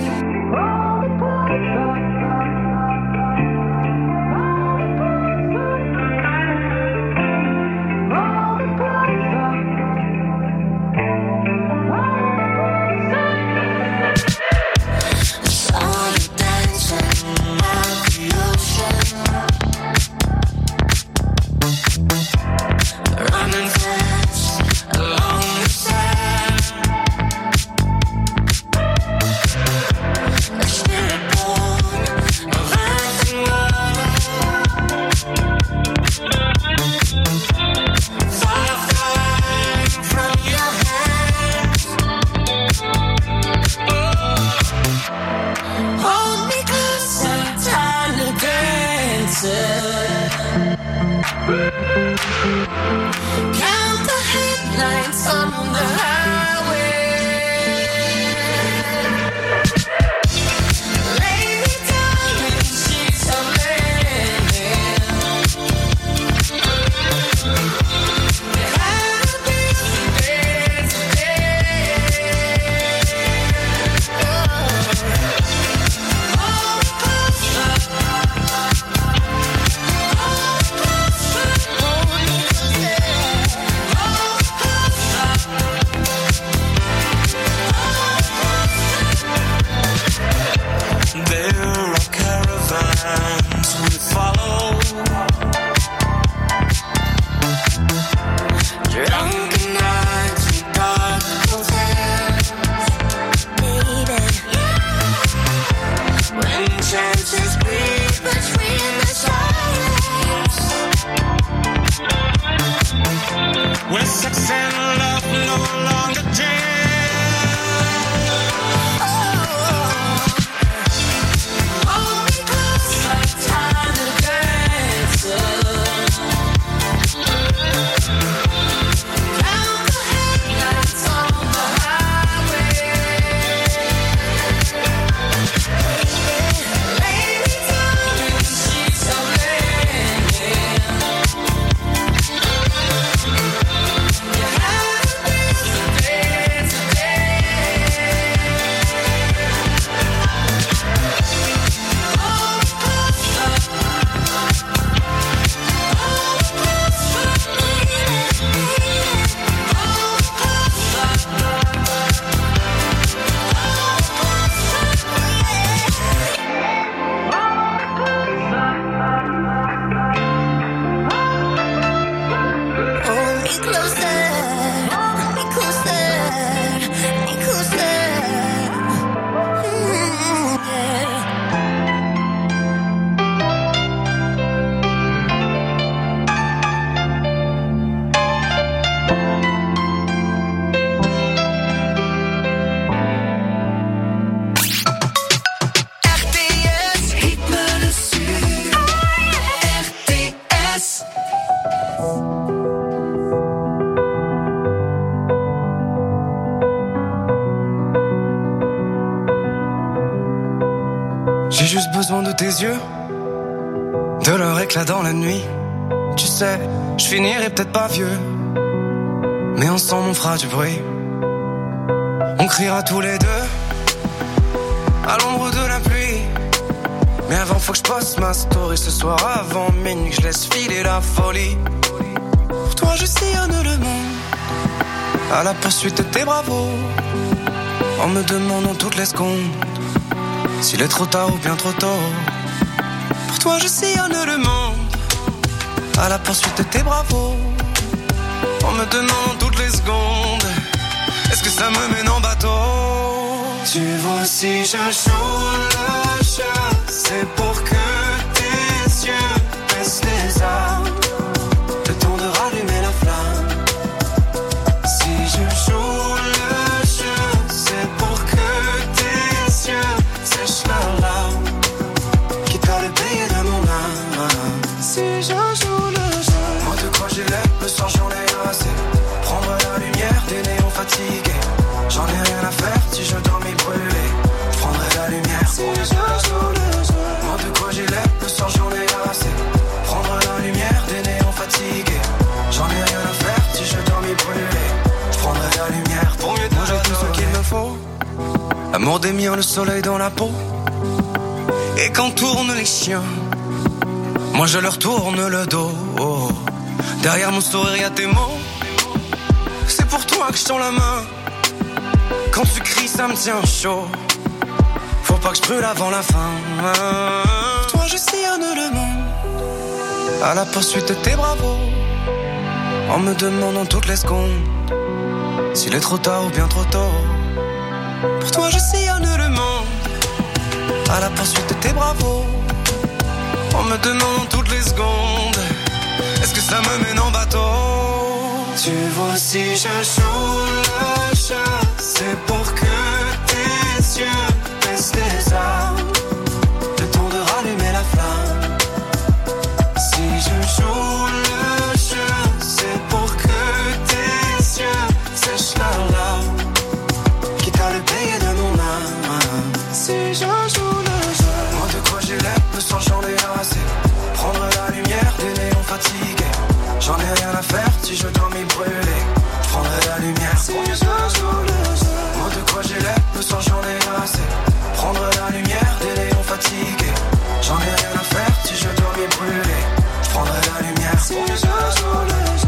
Count the headlights on the highway. Lay me down in sheets of linen. There had to be some day today. Oh, closer. There are caravans we follow, drunken nights in dark hotels, baby. When chances breathe between the silence, where sex and love no longer jam. J'ai juste besoin de tes yeux, de leur éclat dans la nuit. Tu sais, je finirai peut-être pas vieux, mais ensemble on fera du bruit. On criera tous les deux à l'ombre de la pluie. Mais avant faut que je poste ma story ce soir avant minuit, que je laisse filer la folie. Pour toi je sillonne le monde à la poursuite de tes bravos, en me demandant toutes les secondes s'il est trop tard ou bien trop tôt. Pour toi je sillonne le monde à la poursuite de tes bravos, en me demandant toutes les secondes est-ce que ça me mène en bateau. Tu vois si je joue le jeu, c'est pour que tes yeux baissent les armes. Le temps de rallumer la flamme. Si je joue le jeu, c'est pour que tes yeux sèchent leurs larmes. Quitte à le payer de mon âme. Si je joue le jeu, moi de quoi j'ai l'air, le soir j'en ai assez. Prendre la lumière des néons fatigués. J'en ai rien à faire si je dois m'y brûler. Je prendrai la lumière si je joue le jeu. Moi de quoi j'ai l'air, le soir j'en ai assez. Prendre la lumière des néons fatigués. J'en ai rien à faire si je dois m'y brûler. Je prendrai la lumière pour mieux te moi j'ai tout ce qu'il me faut. Amour des miens, le soleil dans la peau. Et quand tournent les chiens, moi je leur tourne le dos. Derrière mon sourire y'a tes mots. C'est pour toi que je tends la main. Quand tu cries ça me tient chaud. Faut pas que je brûle avant la fin. Pour toi je sillonne le monde à la poursuite de tes bravos. En me demandant toutes les secondes s'il est trop tard ou bien trop tôt. Pour toi je sillonne le monde à la poursuite de tes bravos. En me demandant toutes les secondes est-ce que ça me mène en bateau. Tu vois si je joue le jeu, c'est pour que tes yeux baissent les armes. Le temps de rallumer la flamme. Si je joue le jeu, c'est pour que tes yeux sèchent leurs larmes. Quitte à le payer de mon âme. Si je joue le jeu, moi de quoi j'ai l'air, le soir j'en ai assez. Prendre la lumière des néons fatigués. J'en ai rien à faire si je dois m'y brûler. Je prendrai la lumière si je joue le jeu. Moi de quoi j'ai l'air, le soir j'en ai assez. Prendre la lumière des néons fatigués. J'en ai rien à faire si je dois m'y brûler. Je prendrai la lumière si je joue le jeu.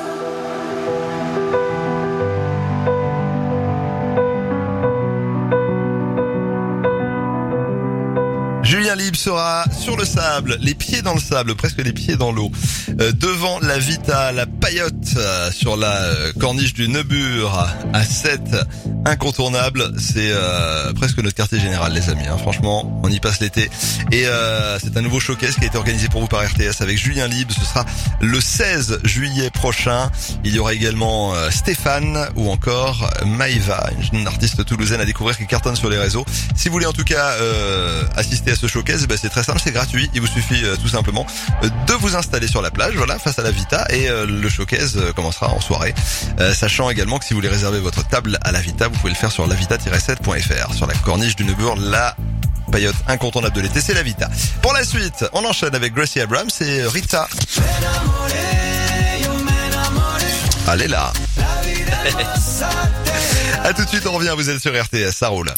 Julien Libre sera sur le sable, les pieds dans le sable, presque les pieds dans l'eau, euh, devant la Vita, la Paillote, euh, sur la euh, corniche du Neubur à sept, incontournable. C'est euh, presque notre quartier général, les amis. Hein. Franchement, on y passe l'été. Et euh, c'est un nouveau showcase qui a été organisé pour vous par R T S avec Julien Libre. Ce sera le seize juillet prochain. Il y aura également euh, Stéphane ou encore Maïva, une jeune artiste toulousaine à découvrir qui cartonne sur les réseaux. Si vous voulez en tout cas euh, assister à ce showcase, bah, c'est très simple, c'est gratuit. Il vous suffit euh, tout simplement euh, de vous installer sur la plage, voilà, face à la Vita, et euh, le showcase euh, commencera en soirée. Euh, sachant également que si vous voulez réserver votre table à la Vita, vous pouvez le faire sur la vita tiret sept point f r. Sur la corniche du Neubur, la paillote incontournable de l'été, c'est la Vita. Pour la suite, on enchaîne avec Gracie Abrams et Rita. Allez là. À tout de suite, on revient, vous êtes sur R T S, ça roule.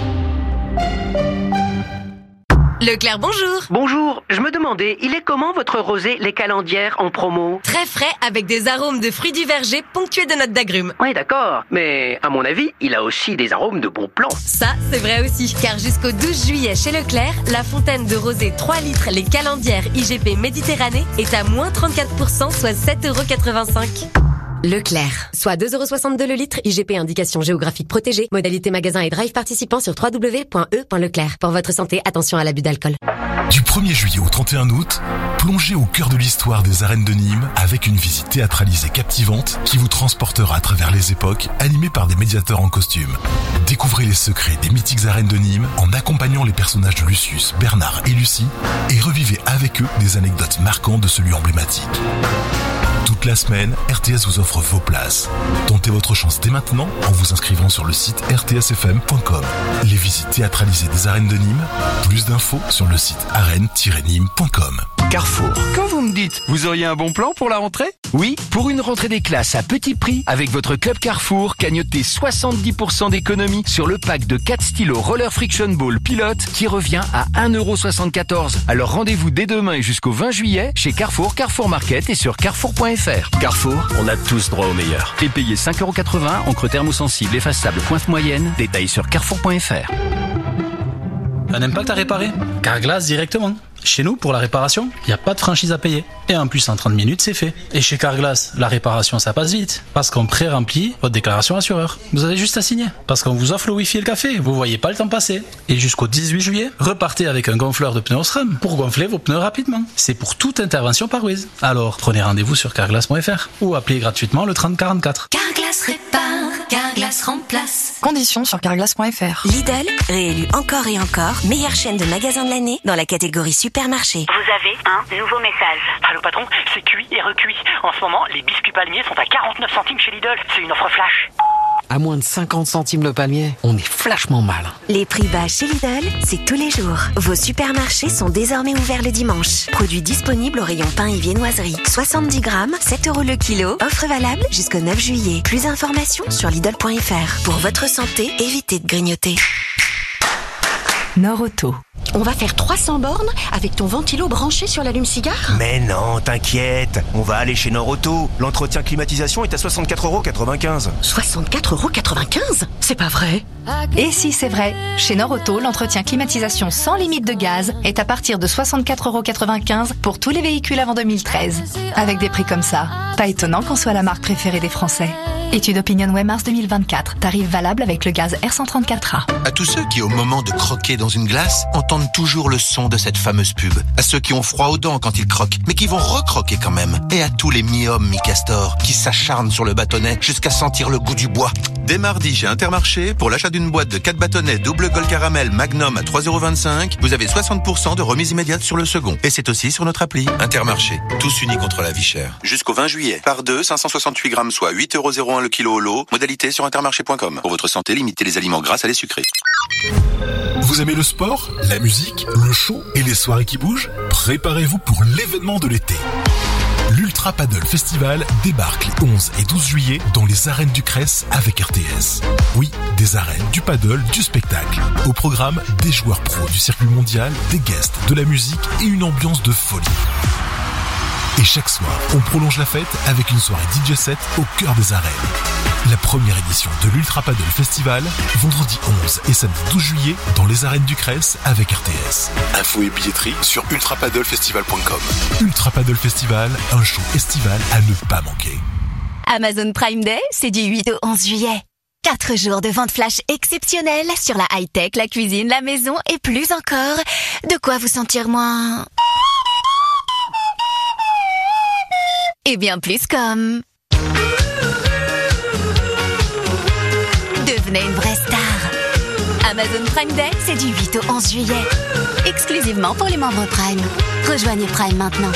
Leclerc, bonjour. Bonjour, je me demandais, il est comment votre rosé Les Calendières en promo? Très frais, avec des arômes de fruits du verger ponctués de notes d'agrumes. Oui, d'accord, mais à mon avis, il a aussi des arômes de bon plan. Ça, c'est vrai aussi, car jusqu'au douze juillet chez Leclerc, la fontaine de rosé trois litres Les Calendières I G P Méditerranée est à moins trente-quatre pour cent, soit sept euros quatre-vingt-cinq. Leclerc, soit deux euros soixante-deux le litre, I G P indication géographique protégée, modalité magasin et drive participant sur w w w point e point leclerc. Pour votre santé, attention à l'abus d'alcool. Du premier juillet au trente et un août, plongez au cœur de l'histoire des arènes de Nîmes avec une visite théâtralisée captivante qui vous transportera à travers les époques, animée par des médiateurs en costume. Découvrez les secrets des mythiques arènes de Nîmes en accompagnant les personnages de Lucius, Bernard et Lucie et revivez avec eux des anecdotes marquantes de ce lieu emblématique. Toute la semaine, R T S vous offre vos places. Tentez votre chance dès maintenant en vous inscrivant sur le site r t s f m point com. Les visites théâtralisées des arènes de Nîmes, plus d'infos sur le site arène tiret nîmes point com. Carrefour. Quand vous me dites, vous auriez un bon plan pour la rentrée? Oui, pour une rentrée des classes à petit prix, avec votre club Carrefour, cagnotez soixante-dix pour cent d'économie sur le pack de quatre stylos Roller Friction Ball Pilote qui revient à un euro soixante-quatorze. Alors rendez-vous dès demain et jusqu'au vingt juillet chez Carrefour, Carrefour Market et sur carrefour point f r. Carrefour, on a tous droit au meilleur. Et payez cinq euros quatre-vingts, encre thermosensible, effaçable, coiffe moyenne. Détails sur carrefour point f r. Un impact à réparer? Carglass directement. Chez nous, pour la réparation, il n'y a pas de franchise à payer. Et en plus, en trente minutes, c'est fait. Et chez Carglass, la réparation, ça passe vite. Parce qu'on pré-remplit votre déclaration assureur. Vous avez juste à signer. Parce qu'on vous offre le Wi-Fi et le café. Vous voyez pas le temps passer. Et jusqu'au dix-huit juillet, repartez avec un gonfleur de pneus Osram pour gonfler vos pneus rapidement. C'est pour toute intervention par Wiz. Alors, prenez rendez-vous sur carglass point f r ou appelez gratuitement le trente quarante-quatre. Carglass répare, Carglass remplace. Conditions sur carglass point f r. Lidl, réélu encore et encore, meilleure chaîne de magasins de l'année dans la catégorie supermarché. Vous avez un nouveau message. Allô patron, c'est cuit et recuit. En ce moment, les biscuits palmiers sont à quarante-neuf centimes chez Lidl. C'est une offre flash. À moins de cinquante centimes le palmier, on est flashement mal. Les prix bas chez Lidl, c'est tous les jours. Vos supermarchés sont désormais ouverts le dimanche. Produits disponibles au rayon pain et viennoiserie. soixante-dix grammes, sept euros le kilo. Offre valable jusqu'au neuf juillet. Plus d'informations sur Lidl point f r. Pour votre santé, évitez de grignoter. Nord-Auto. On va faire trois cents bornes avec ton ventilo branché sur l'allume-cigare ? Mais non, t'inquiète, on va aller chez Nord-Auto. L'entretien climatisation est à soixante-quatre euros quatre-vingt-quinze. soixante-quatre euros quatre-vingt-quinze ? C'est pas vrai ? Et si c'est vrai, chez Nord-Auto, l'entretien climatisation sans limite de gaz est à partir de soixante-quatre euros quatre-vingt-quinze pour tous les véhicules avant deux mille treize. Avec des prix comme ça, pas étonnant qu'on soit la marque préférée des Français. Étude OpinionWay mars deux mille vingt-quatre. Tarif valable avec le gaz R cent trente-quatre A. À tous ceux qui, au moment de croquer dans une glace, entendent toujours le son de cette fameuse pub. À ceux qui ont froid aux dents quand ils croquent, mais qui vont recroquer quand même. Et à tous les mi-hommes, mi-castors, qui s'acharnent sur le bâtonnet jusqu'à sentir le goût du bois. Dès mardi chez Intermarché, pour l'achat d'une boîte de quatre bâtonnets double Gold Caramel Magnum à trois euros vingt-cinq, vous avez soixante pour cent de remise immédiate sur le second. Et c'est aussi sur notre appli. Intermarché, tous unis contre la vie chère. Jusqu'au vingt juillet. Par deux, cinq cent soixante-huit grammes, soit huit euros zéro un le kilo au lot. Modalité sur intermarché point com. Pour votre santé, limitez les aliments gras à les sucrés. Vous aimez le sport, la musique, le show et les soirées qui bougent ? Préparez-vous pour l'événement de l'été. L'Ultra Paddle Festival débarque les onze et douze juillet dans les arènes du Cress avec R T S. Oui, des arènes, du paddle, du spectacle. Au programme, des joueurs pros du circuit mondial, des guests, de la musique et une ambiance de folie. Et chaque soir, on prolonge la fête avec une soirée D J set au cœur des arènes. La première édition de l'Ultra Paddle Festival, vendredi onze et samedi douze juillet dans les arènes du Cress avec R T S. Infos et billetterie sur ultra paddle festival point com. Ultra Paddle Festival, un show estival à ne pas manquer. Amazon Prime Day, c'est du huit au onze juillet. Quatre jours de vente flash exceptionnelle sur la high-tech, la cuisine, la maison et plus encore. De quoi vous sentir moins... et bien plus comme... devenez une vraie star. Amazon Prime Day, c'est du huit au onze juillet. Exclusivement pour les membres Prime. Rejoignez Prime maintenant.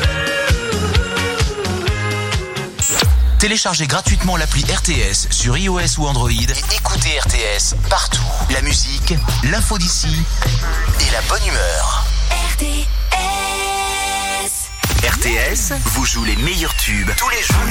Téléchargez gratuitement l'appli R T S sur iOS ou Android et écoutez R T S partout. La musique, l'info d'ici et la bonne humeur. R T S. R T S vous joue les meilleurs tubes tous les jours.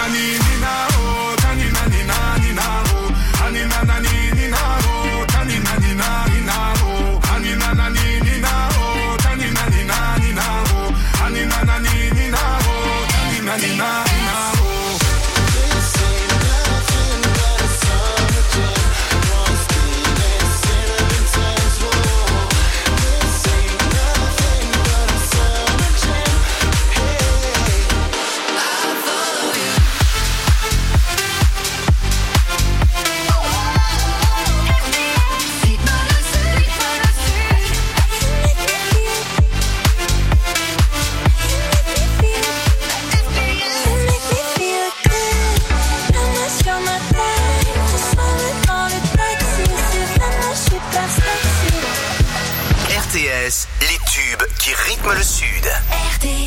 R T S, les tubes qui rythment le Sud. R T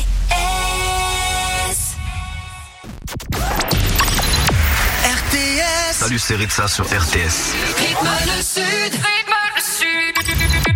S. R T S. Salut, c'est Ritza sur R T S. Rythme le Sud, rythme le Sud.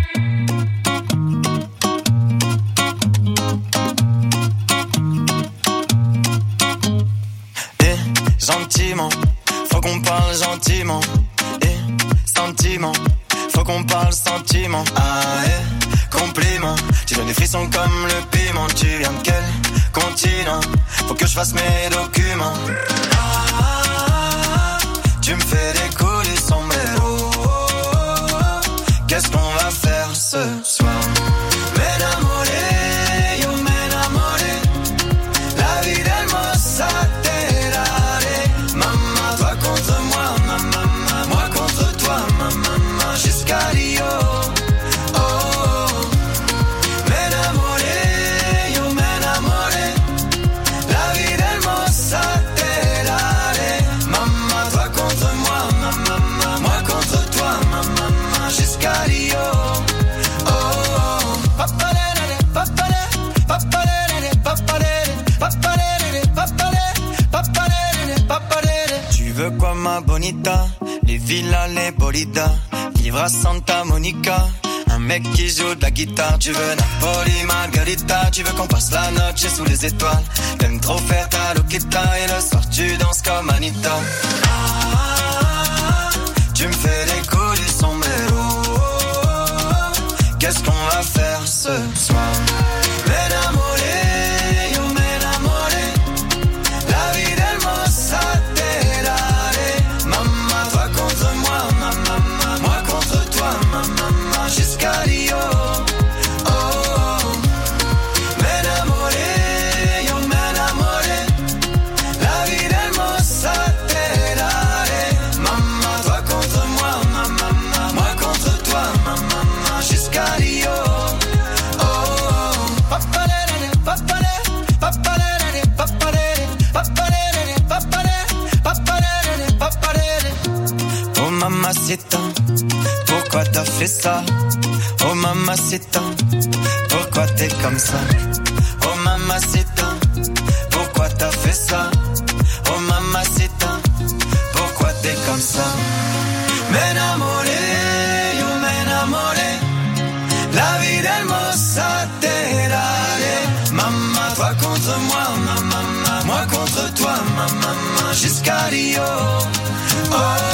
Et gentiment, faut qu'on parle gentiment. Et sentiment, faut qu'on parle sentiment. Ah et compliment, tu donnes des frissons comme le piment. Tu viens de quel continent? Faut que je fasse mes documents. Ah, tu me fais décoller sombrero. Qu'est-ce qu'on va faire ce soir? Mesdames, olé. veux quoi ma bonita? Les villas, les bolidas, vivre à Santa Monica. Un mec qui joue de la guitare. Tu veux Napoli, Margarita. Tu veux qu'on passe la noche sous les étoiles. T'aimes trop faire ta loquita. Et le soir tu danses comme Anita. Ah, tu me fais les coups du sombrero. Qu'est-ce qu'on va faire ce soir? M'enamoré, yo m'enamoré. La vie del mossa te daré. Maman, toi contre moi, maman, moi contre toi, maman, jusqu'à Rio. Oh, oh. M'enamoré, yo m'enamoré. La vie del mossa te daré. Maman, toi contre moi, maman, moi contre toi, maman, jusqu'à Rio. Oh mamacita, pourquoi t'as fait ça? Oh mamacita, pourquoi t'es comme ça? Oh mamacita, pourquoi t'as fait ça? Oh mamacita, pourquoi t'es comme ça? M'enamoré, yo m'enamoré. La vie del mossa te daré. Maman, toi contre moi, maman, moi contre toi, maman, jusqu'à Rio. Oh.